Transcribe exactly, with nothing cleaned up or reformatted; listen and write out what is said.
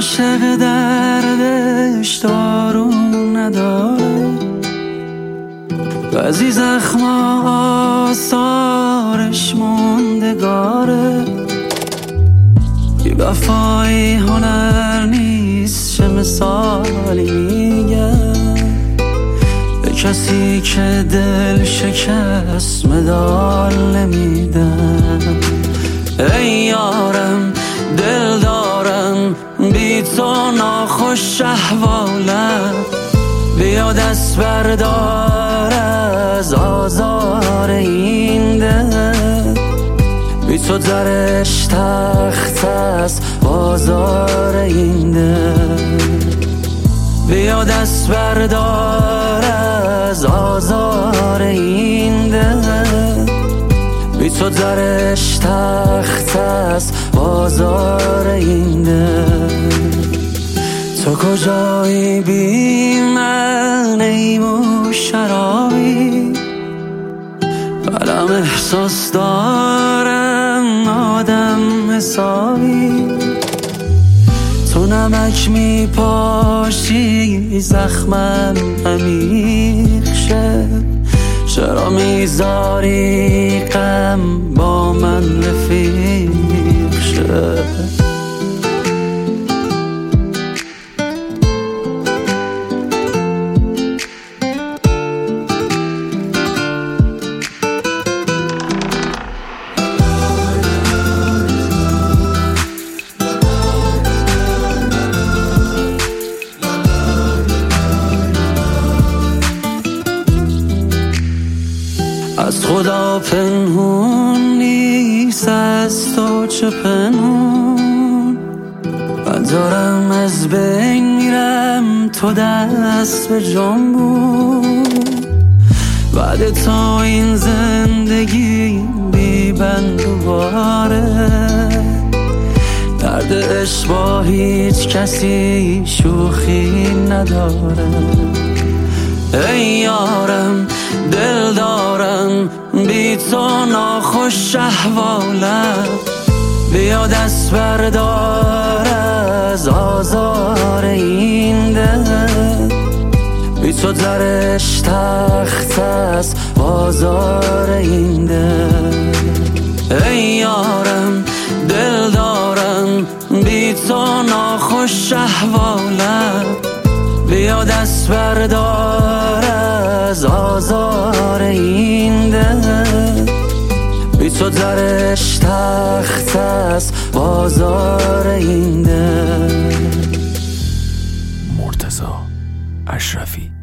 عاشق دردش دارون نداره، بعضی زخما آثارش موندگاره. بی وفایی هنر نیست چه مثالی میگم به کسی که دل شکست مدال نمیدم. ای یارم دل دارم بی تو ناخوش احوالم، بیا دست بردار از آزار این دل. بی تو درش تخت است بازار این دل، بیا دست بردار از آزار این دل. بی تو درش تخت است بازار این دل. تو کجایی بی من ای مو شرابی، قلم احساس دارم آدم حسابی. تو نمک می پاشی زخمم عمیق شه، چرا میذاری غم با من رفیق شه؟ از خدا پنهون نیست، از تو چه پنهون. من دارم از بین میرم تو دست به جنبون. بعد تو این زندگی بی بند و باره، درد عشق با هیچ کسی شوخی نداره. ای یارم دل دارم بی تو ناخوش احوالم، بیا دست بردار از آزار این دل. بی تو درش تخت است بازار این دل. ای یارم دل دارم بی تو ناخوش احوالم، بیا دست بردار از آزار این دل. بی تو درش تخت است بازار این دل. مرتضی اشرفی.